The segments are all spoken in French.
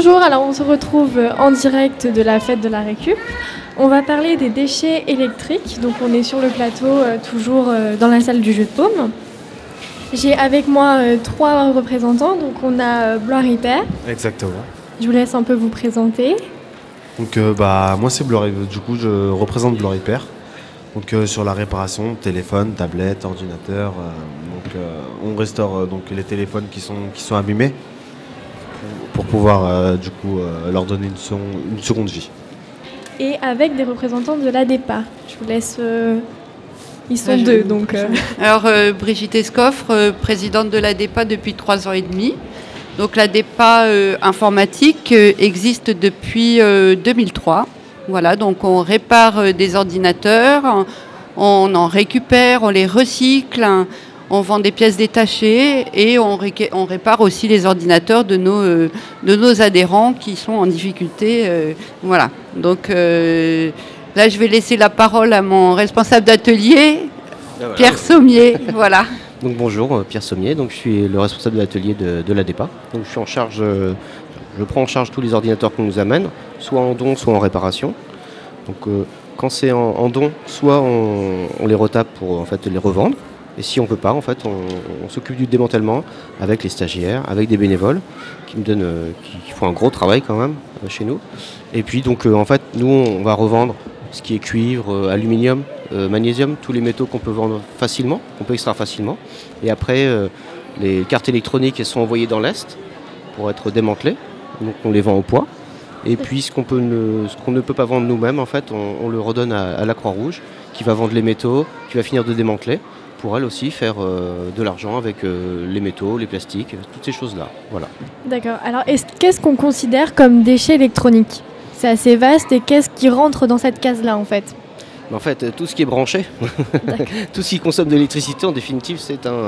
Bonjour, alors on se retrouve en direct de la fête de la récup. On va parler des déchets électriques, donc on est sur le plateau, toujours dans la salle du jeu de paume. J'ai avec moi 3 représentants, donc on a Blois Repair. Exactement. Je vous laisse un peu vous présenter. Donc moi c'est Blois Repair, du coup je représente Blois Repair. Donc sur la réparation, téléphone, tablette, ordinateur. On restaure donc les téléphones qui sont abîmés pour pouvoir leur donner une seconde vie. Et avec des représentants de l'ADEPA. Je vous laisse... Ils sont 2, donc... Alors, Brigitte Escoffre, présidente de l'ADEPA depuis 3 ans et demi. Donc, l'ADEPA informatique existe depuis 2003. Voilà, donc on répare des ordinateurs, on en récupère, on les recycle, on vend des pièces détachées et on répare aussi les ordinateurs de nos adhérents qui sont en difficulté. Voilà, donc... Là, je vais laisser la parole à mon responsable d'atelier, Pierre Sommier. Voilà. Donc bonjour, Pierre Sommier. Donc je suis le responsable de l'atelier de l'ADEPA. Donc je suis en charge, je prends en charge tous les ordinateurs qu'on nous amène, soit en don, soit en réparation. Donc quand c'est en don, soit on les retape pour en fait les revendre. Et si on peut pas, en fait, on s'occupe du démantèlement avec les stagiaires, avec des bénévoles qui font un gros travail quand même chez nous. Et puis donc en fait, nous on va revendre ce qui est cuivre, aluminium, magnésium, tous les métaux qu'on peut vendre facilement, qu'on peut extraire facilement. Et après, les cartes électroniques, elles sont envoyées dans l'Est pour être démantelées. Donc on les vend au poids. Et puis ce qu'on ne peut pas vendre nous-mêmes, en fait, on le redonne à la Croix-Rouge, qui va vendre les métaux, qui va finir de démanteler, pour elle aussi faire de l'argent avec les métaux, les plastiques, toutes ces choses-là. Voilà. D'accord. Alors, qu'est-ce qu'on considère comme déchets électroniques ? C'est assez vaste et qu'est-ce qui rentre dans cette case-là en fait ? En fait, tout ce qui est branché, tout ce qui consomme de l'électricité, en définitive,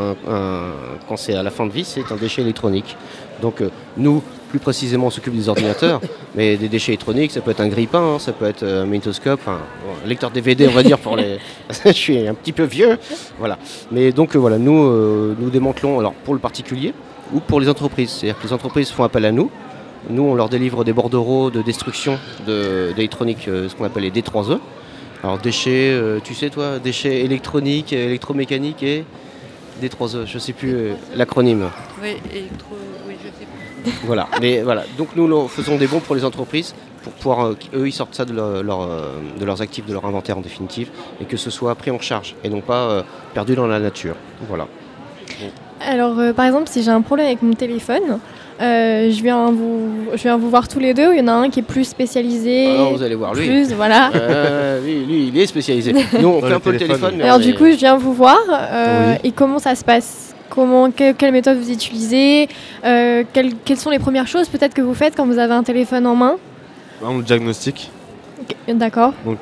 quand c'est à la fin de vie, c'est un déchet électronique. Donc nous, plus précisément, on s'occupe des ordinateurs, mais des déchets électroniques, ça peut être un grille-pain, ça peut être un magnétoscope, un lecteur DVD, on va dire, pour les... Je suis un petit peu vieux, voilà. Mais donc voilà, nous démantelons alors, pour le particulier ou pour les entreprises. C'est-à-dire que les entreprises font appel à nous. Nous, on leur délivre des bordereaux de destruction d'électronique, ce qu'on appelle les D3E. Alors déchets, tu sais toi, déchets électroniques, électromécaniques et D3E, je ne sais plus l'acronyme. Oui, oui, je sais plus. Voilà, mais voilà. Donc nous faisons des bons pour les entreprises pour pouvoir, eux, ils sortent ça de leurs actifs, de leur inventaire en définitive, et que ce soit pris en charge et non pas perdu dans la nature. Voilà. Alors, par exemple, si j'ai un problème avec mon téléphone, je viens vous voir tous les deux. Il y en a un qui est plus spécialisé. Alors vous allez voir lui. Voilà. Lui, il est spécialisé. Nous, on fait un peu le téléphone. Alors du coup, je viens vous voir. Et comment ça se passe ? Quelle méthode vous utilisez ? Quelles sont les premières choses peut-être que vous faites quand vous avez un téléphone en main ? On le diagnostic. Okay, d'accord. Donc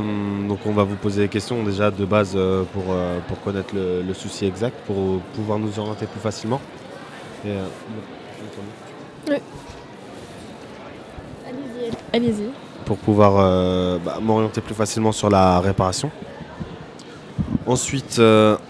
on va vous poser des questions déjà de base pour connaître le souci exact, pour pouvoir nous orienter plus facilement. Et, oui. Allez-y. Pour pouvoir m'orienter plus facilement sur la réparation. Ensuite...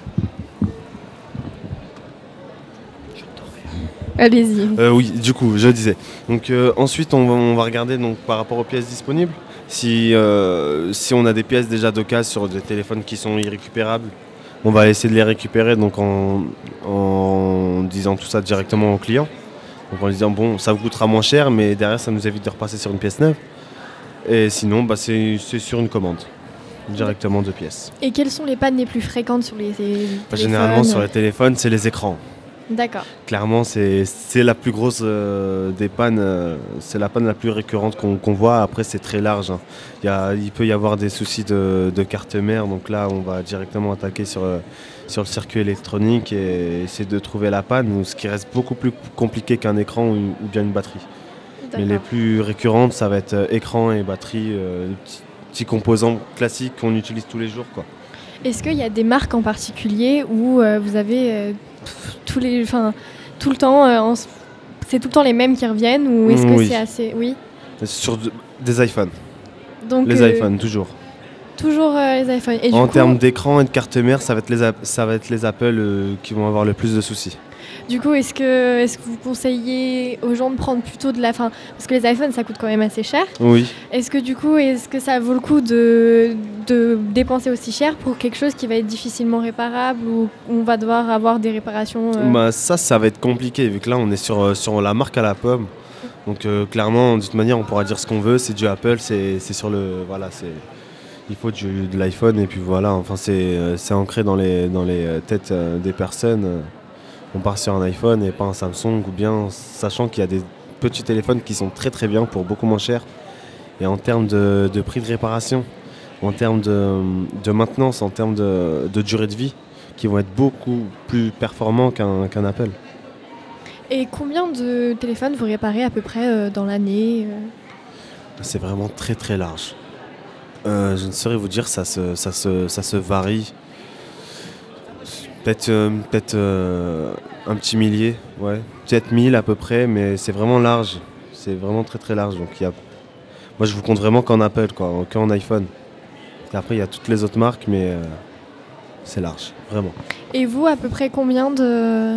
Allez-y. Oui, du coup, je disais. Donc ensuite, on va regarder donc, par rapport aux pièces disponibles. Si on a des pièces déjà d'occasion sur des téléphones qui sont irrécupérables, on va essayer de les récupérer donc en disant tout ça directement au client. Donc en lui disant bon, ça vous coûtera moins cher, mais derrière ça nous évite de repasser sur une pièce neuve. Et sinon, c'est sur une commande, directement de pièces. Et quelles sont les pannes les plus fréquentes sur les téléphones ? Généralement sur les téléphones, c'est les écrans. D'accord. Clairement, c'est la plus grosse des pannes, c'est la panne la plus récurrente qu'on voit. Après, c'est très large. Hein. Il peut y avoir des soucis de carte mère, donc là, on va directement attaquer sur le circuit électronique et essayer de trouver la panne, ce qui reste beaucoup plus compliqué qu'un écran ou bien une batterie. D'accord. Mais les plus récurrentes, ça va être écran et batterie, les petits composants classiques qu'on utilise tous les jours, quoi. Est-ce qu'il y a des marques en particulier où vous avez tout le temps, c'est tout le temps les mêmes qui reviennent ou est-ce que c'est assez... Oui. Sur des iPhones. Donc, les iPhones, toujours. Toujours les iPhones. Et en termes d'écran et de carte mère, ça va être les Apple qui vont avoir le plus de soucis. Du coup, est-ce que vous conseillez aux gens de prendre plutôt parce que les iPhones, ça coûte quand même assez cher. Oui. Est-ce que ça vaut le coup de dépenser aussi cher pour quelque chose qui va être difficilement réparable ou on va devoir avoir des réparations Ça va être compliqué vu que là, on est sur la marque à la pomme. Donc clairement, de toute manière, on pourra dire ce qu'on veut. C'est du Apple, c'est sur le... Voilà, il faut de l'iPhone et puis voilà. Enfin, c'est ancré dans les têtes des personnes. On part sur un iPhone et pas un Samsung, ou bien sachant qu'il y a des petits téléphones qui sont très très bien pour beaucoup moins cher. Et en termes de prix de réparation, en termes de maintenance, en termes de durée de vie, qui vont être beaucoup plus performants qu'un Apple. Et combien de téléphones vous réparez à peu près dans l'année C'est vraiment très très large. Je ne saurais vous dire, ça se varie. Peut-être un petit millier, ouais. Peut-être 1000 à peu près, mais c'est vraiment large. C'est vraiment très très large. Donc moi je vous compte vraiment qu'en Apple, qu'en iPhone. Et après il y a toutes les autres marques, mais c'est large, vraiment. Et vous, à peu près combien de...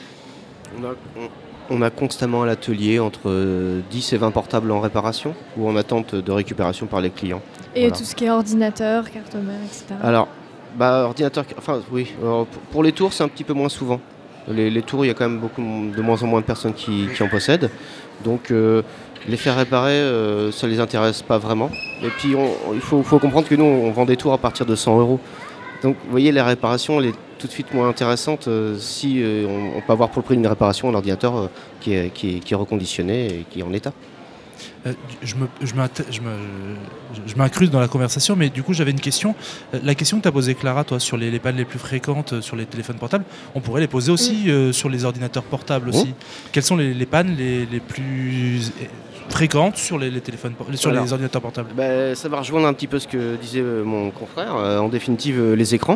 On a constamment à l'atelier entre 10 et 20 portables en réparation ou en attente de récupération par les clients. Et tout ce qui est ordinateur, carte mère, etc. Alors, ordinateur, enfin oui, alors, pour les tours c'est un petit peu moins souvent. Les tours, il y a quand même de moins en moins de personnes qui en possèdent. Donc les faire réparer, ça les intéresse pas vraiment. Et puis il faut comprendre que nous on vend des tours à partir de 100 €. Donc vous voyez, la réparation elle est tout de suite moins intéressante si on peut avoir pour le prix d'une réparation un ordinateur qui est reconditionné et qui est en état. Je m'incruste dans la conversation, mais du coup j'avais une question. La question que tu as posée, Clara, toi, sur les pannes les plus fréquentes sur les téléphones portables, on pourrait les poser aussi sur les ordinateurs portables aussi. Quelles sont les pannes les plus fréquentes sur les téléphones, les ordinateurs portables? Ça va rejoindre un petit peu ce que disait mon confrère. En définitive, les écrans.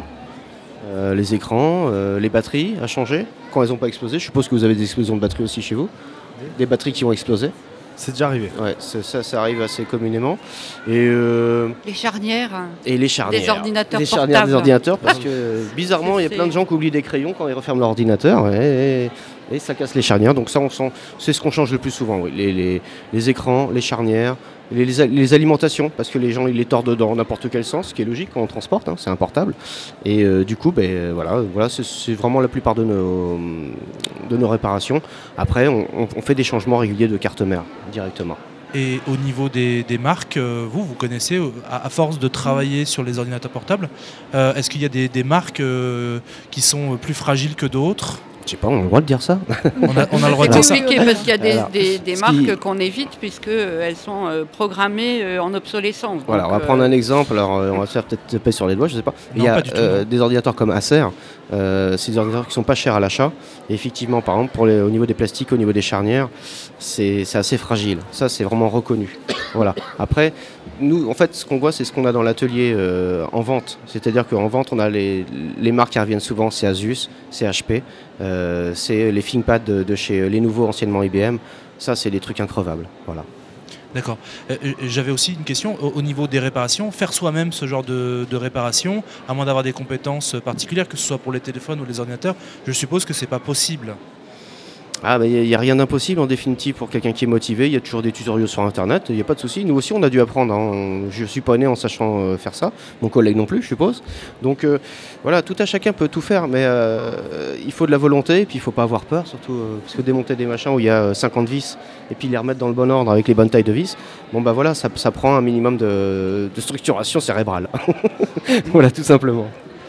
Les batteries à changer quand elles n'ont pas explosé. Je suppose que vous avez des explosions de batteries aussi chez vous. Des batteries qui ont explosé. C'est déjà arrivé. Ouais, ça arrive assez communément. Et les charnières. Des ordinateurs les portables. charnières des ordinateurs, parce que bizarrement, il y a plein de gens qui oublient des crayons quand ils referment l'ordinateur et ça casse les charnières. Donc ça, c'est ce qu'on change le plus souvent. Oui. Les écrans, les charnières, les alimentations, parce que les gens ils les tordent dans n'importe quel sens, ce qui est logique quand on transporte, c'est un portable. Et du coup, voilà, c'est vraiment la plupart de nos réparations. Après, on fait des changements réguliers de carte mère directement. Et au niveau des marques, vous connaissez, à force de travailler sur les ordinateurs portables, est-ce qu'il y a des marques qui sont plus fragiles que d'autres ? Je sais pas, on a le droit de dire ça. On a le droit de dire ça. C'est compliqué parce qu'il y a des marques qu'on évite puisqu'elles sont programmées en obsolescence. Voilà, donc, on va prendre un exemple. Alors, on va se faire peut-être taper sur les doigts, je sais pas. Non, il y a pas du tout, des ordinateurs comme Acer. C'est des ordinateurs qui sont pas chers à l'achat. Et effectivement, par exemple, au niveau des plastiques, au niveau des charnières, c'est assez fragile. Ça, c'est vraiment reconnu. Voilà. Après, nous, en fait, ce qu'on voit, c'est ce qu'on a dans l'atelier en vente. C'est-à-dire qu'en vente, on a les marques qui reviennent souvent, c'est Asus, c'est HP, c'est les ThinkPad de chez Lenovo, anciennement IBM. Ça, c'est des trucs increvables. Voilà. D'accord. J'avais aussi une question au niveau des réparations. Faire soi-même ce genre de réparation, à moins d'avoir des compétences particulières, que ce soit pour les téléphones ou les ordinateurs, je suppose que c'est pas possible. Ah, il n'y a rien d'impossible en définitive pour quelqu'un qui est motivé. Il y a toujours des tutoriels sur Internet, il n'y a pas de souci. Nous aussi, on a dû apprendre. Je ne suis pas né en sachant faire ça. Mon collègue non plus, je suppose. Donc voilà, tout à chacun peut tout faire, mais il faut de la volonté et puis il ne faut pas avoir peur, surtout parce que démonter des machins où il y a 50 vis et puis les remettre dans le bon ordre avec les bonnes tailles de vis, voilà, ça prend un minimum de structuration cérébrale. Voilà, tout simplement.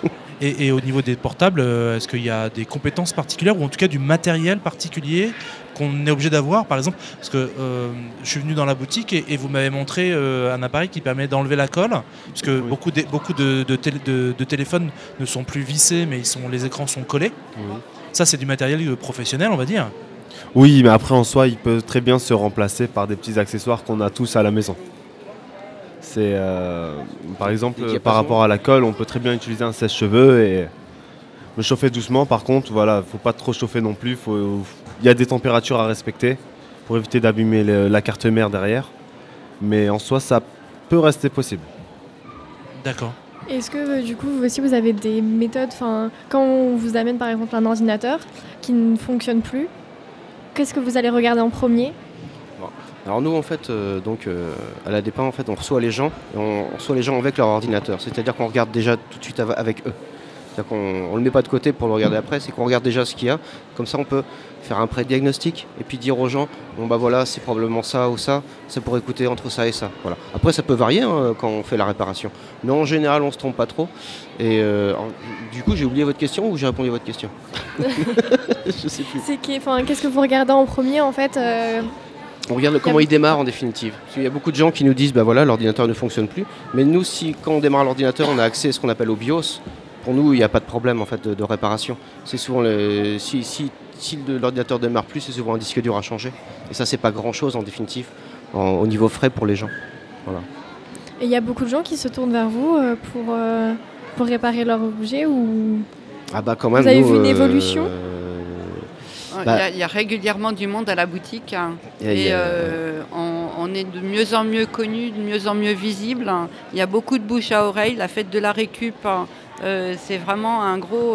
Et au niveau des portables, est-ce qu'il y a des compétences particulières ou en tout cas du matériel particulier qu'on est obligé d'avoir? Par exemple, parce que je suis venu dans la boutique et vous m'avez montré un appareil qui permet d'enlever la colle, parce que oui. beaucoup de téléphones ne sont plus vissés, mais les écrans sont collés. Oui. Ça, c'est du matériel professionnel, on va dire. Oui, mais après en soi, il peut très bien se remplacer par des petits accessoires qu'on a tous à la maison. C'est par exemple par rapport à la colle, on peut très bien utiliser un sèche-cheveux et le chauffer doucement. Par contre, voilà, faut pas trop chauffer non plus. Il y a des températures à respecter pour éviter d'abîmer la carte mère derrière. Mais en soi, ça peut rester possible. D'accord. Est-ce que du coup, vous aussi, vous avez des méthodes, quand on vous amène par exemple un ordinateur qui ne fonctionne plus, qu'est-ce que vous allez regarder en premier? Alors nous en fait à la DEPA en fait on reçoit les gens et on reçoit les gens avec leur ordinateur. C'est-à-dire qu'on regarde déjà tout de suite avec eux. C'est-à-dire qu'on ne le met pas de côté pour le regarder après, c'est qu'on regarde déjà ce qu'il y a. Comme ça on peut faire un pré-diagnostic et puis dire aux gens bon bah voilà c'est probablement ça ou ça pourrait coûter entre ça et ça. Voilà. Après ça peut varier quand on fait la réparation. Mais en général on se trompe pas trop. Et du coup j'ai oublié votre question ou j'ai répondu à votre question? Je sais plus. Qu'est-ce que vous regardez en premier en fait On regarde comment il démarre en définitive. Parce qu'il y a beaucoup de gens qui nous disent bah voilà l'ordinateur ne fonctionne plus. Mais nous quand on démarre l'ordinateur on a accès à ce qu'on appelle au BIOS. Pour nous il n'y a pas de problème en fait de réparation. C'est souvent si l'ordinateur démarre plus c'est souvent un disque dur à changer. Et ça c'est pas grand chose en définitive au niveau frais pour les gens. Voilà. Et il y a beaucoup de gens qui se tournent vers vous pour réparer leur objet ou Ah bah quand même. Vous avez vu une évolution Il y a régulièrement du monde à la boutique on est de mieux en mieux connu, de mieux en mieux visible. Il y a beaucoup de bouche à oreille. La fête de la récup, c'est vraiment un gros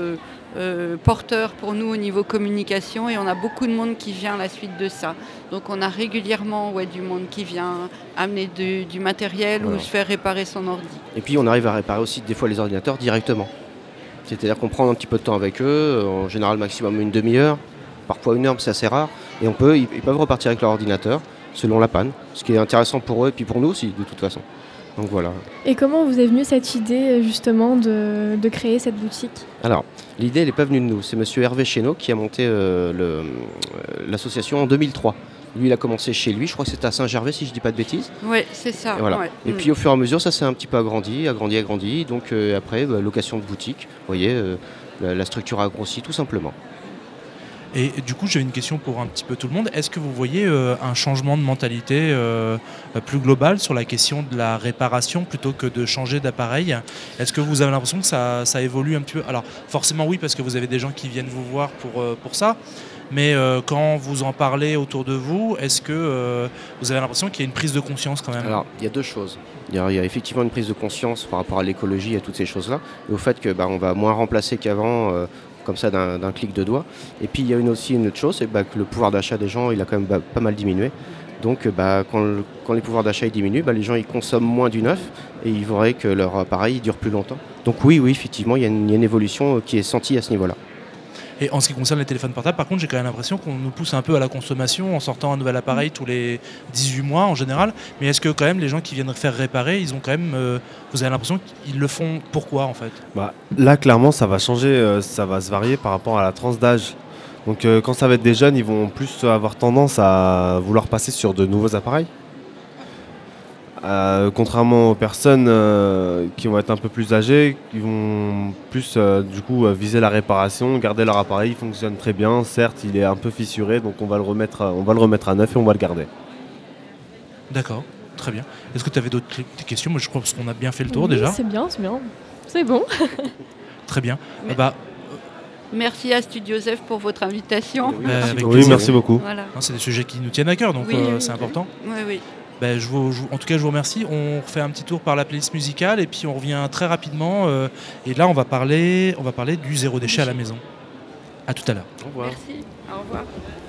porteur pour nous au niveau communication et on a beaucoup de monde qui vient à la suite de ça. Donc on a régulièrement du monde qui vient amener du matériel ou se faire réparer son ordi. Et puis on arrive à réparer aussi des fois les ordinateurs directement. C'est-à-dire qu'on prend un petit peu de temps avec eux, en général maximum une demi-heure, parfois une heure, c'est assez rare. Et ils peuvent repartir avec leur ordinateur selon la panne, ce qui est intéressant pour eux et puis pour nous aussi de toute façon. Donc voilà. Et comment vous est venue cette idée justement de créer cette boutique? Alors, l'idée elle n'est pas venue de nous, c'est monsieur Hervé Chénaud qui a monté l'association en 2003. Lui, il a commencé chez lui, je crois que c'était à Saint-Gervais si je ne dis pas de bêtises. Oui, c'est ça. Et, voilà. Et puis au fur et à mesure, ça s'est un petit peu agrandi. Donc après, location de boutique, vous voyez, la structure a grossi tout simplement. Et du coup, j'avais une question pour un petit peu tout le monde. Est-ce que vous voyez un changement de mentalité plus global sur la question de la réparation plutôt que de changer d'appareil? Est-ce que vous avez l'impression que ça évolue un petit peu? Alors forcément oui, parce que vous avez des gens qui viennent vous voir pour ça. Mais quand vous en parlez autour de vous, est-ce que vous avez l'impression qu'il y a une prise de conscience quand même? Alors, il y a deux choses. Il y a effectivement une prise de conscience par rapport à l'écologie et à toutes ces choses-là, et au fait que on va moins remplacer qu'avant, comme ça d'un clic de doigt. Et puis il y a aussi une autre chose, c'est que le pouvoir d'achat des gens il a quand même pas mal diminué. Donc quand les pouvoirs d'achat diminuent, les gens ils consomment moins du neuf et ils voudraient que leur appareil dure plus longtemps. Donc oui, effectivement, il y a une évolution qui est sentie à ce niveau-là. Et en ce qui concerne les téléphones portables, par contre, j'ai quand même l'impression qu'on nous pousse un peu à la consommation en sortant un nouvel appareil tous les 18 mois en général. Mais est-ce que quand même les gens qui viennent faire réparer, ils ont quand même, vous avez l'impression qu'ils le font pourquoi en fait? Là, clairement, ça va changer, ça va se varier par rapport à la tranche d'âge. Donc quand ça va être des jeunes, ils vont plus avoir tendance à vouloir passer sur de nouveaux appareils. Contrairement aux personnes qui vont être un peu plus âgées, qui vont plus viser la réparation, garder leur appareil, il fonctionne très bien, certes il est un peu fissuré donc on va le remettre à neuf et on va le garder. D'accord, très bien. Est-ce que tu avais d'autres questions? Moi je crois qu'on a bien fait le tour déjà. C'est bien, c'est bon. Très bien. Merci à Studio Zef pour votre invitation. Merci beaucoup. Voilà. C'est des sujets qui nous tiennent à cœur donc c'est important. Oui. En tout cas, je vous remercie. On refait un petit tour par la playlist musicale et puis on revient très rapidement. Et là, on va parler du zéro déchet à la maison. À tout à l'heure. Au revoir. Merci. Au revoir.